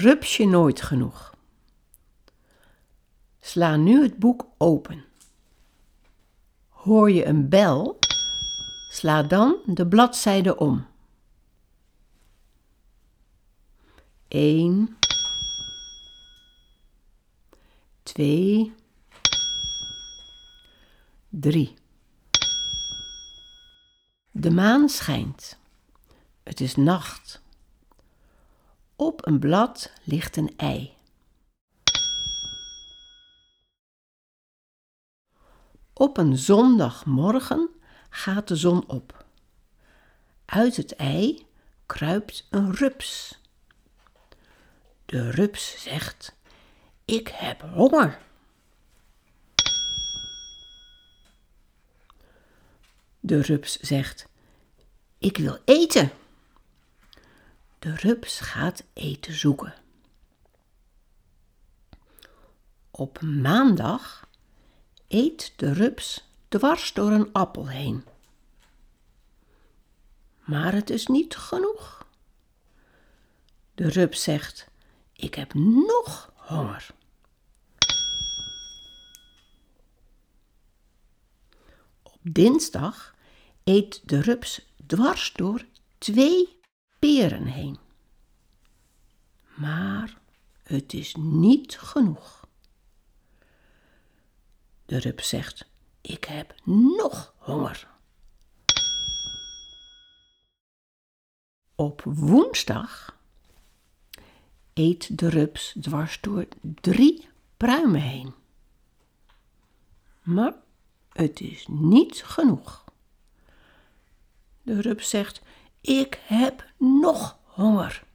rupsje nooit genoeg. Sla nu het boek open. Hoor je een bel? Sla dan de bladzijde om. 1, 2, 3. De maan schijnt. Het is nacht. Op een blad ligt een ei. Op een zondagmorgen gaat de zon op. Uit het ei kruipt een rups. De rups zegt: ik heb honger. De rups zegt: ik wil eten. De rups gaat eten zoeken. Op maandag eet de rups dwars door een appel heen. Maar het is niet genoeg. De rups zegt: ik heb nog honger. Op dinsdag eet de rups dwars door 2 peren heen. Maar het is niet genoeg. De rups zegt: ik heb nog honger. Op woensdag eet de rups dwars door 3 pruimen heen. Maar het is niet genoeg. De rups zegt: ik heb nog honger.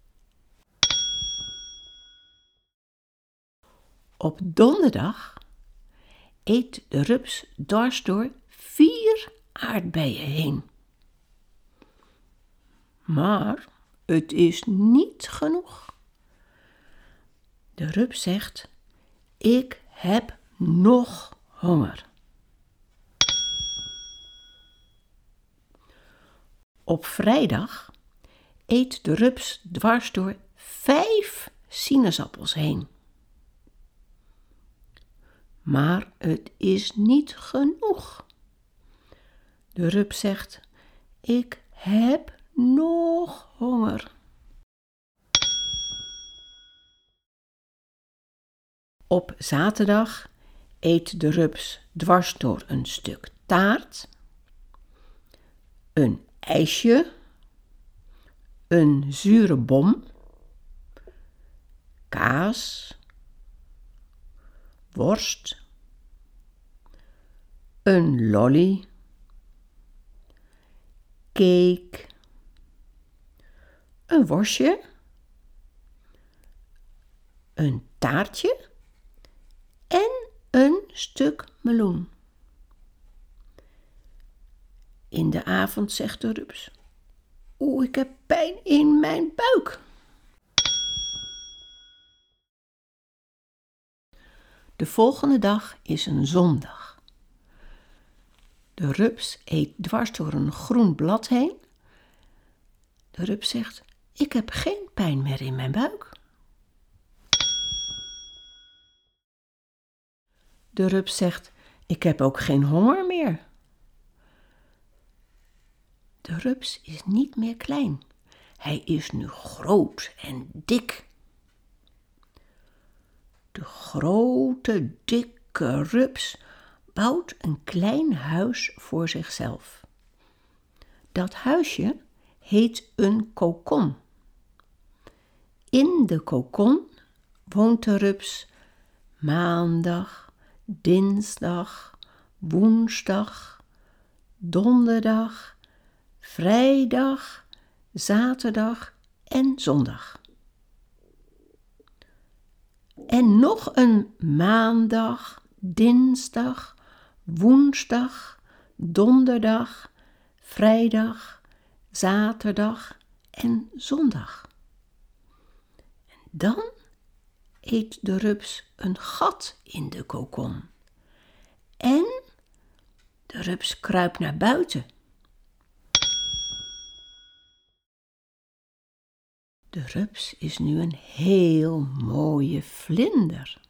Op donderdag eet de rups dwars door 4 aardbeien heen. Maar het is niet genoeg. De rups zegt: ik heb nog honger. Op vrijdag eet de rups dwars door 5 sinaasappels heen. Maar het is niet genoeg. De rups zegt: ik heb nog honger. Op zaterdag eet de rups dwars door een stuk taart, een ijsje, een zure bom, kaas, worst, een lolly, cake, een worstje, een taartje en een stuk meloen. In de avond zegt de rups: oeh, ik heb pijn in mijn buik. De volgende dag is een zondag. De rups eet dwars door een groen blad heen. De rups zegt: ik heb geen pijn meer in mijn buik. De rups zegt: ik heb ook geen honger meer. De rups is niet meer klein. Hij is nu groot en dik. De grote, dikke rups bouwt een klein huis voor zichzelf. Dat huisje heet een kokon. In de kokon woont de rups maandag, dinsdag, woensdag, donderdag, vrijdag, zaterdag en zondag. En nog een maandag, dinsdag, woensdag, donderdag, vrijdag, zaterdag en zondag. En dan eet de rups een gat in de kokon. En de rups kruipt naar buiten. De rups is nu een heel mooie vlinder.